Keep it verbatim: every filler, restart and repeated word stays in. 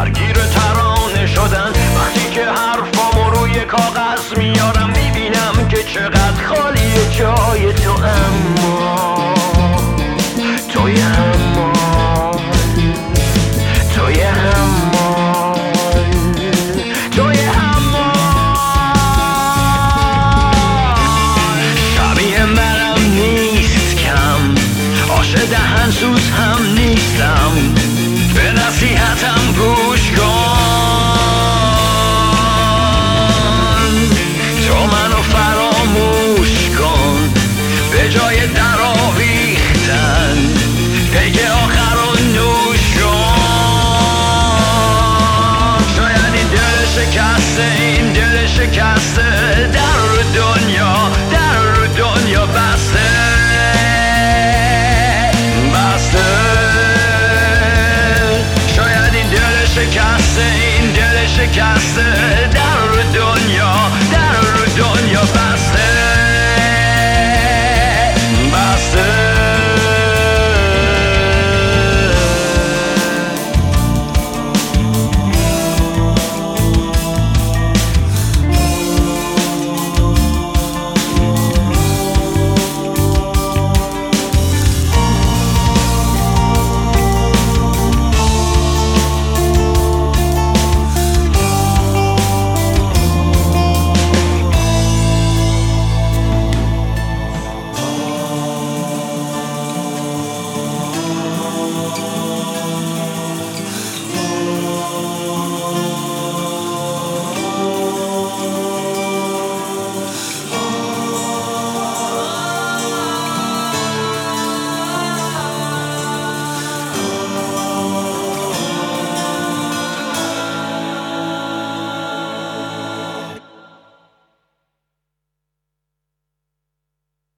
درگیر ترانه شدن. وقتی که حرفامو روی کاغذ میارم میبینم که چقدر خالیه جای تو، اما توی امان، توی امان، توی امان. شبیه منم نیست کم، آش دهن سوز هم نیستم، به نصیحتم گوش کن. تو منو فراموش کن، به جای در آویختن پیک آخر رو نوش کن. شاید این دل شکسته، این دل شکسته در رو دنیا، در رو دنیا بسته، بسته. شاید این دل شکسته، این دل شکسته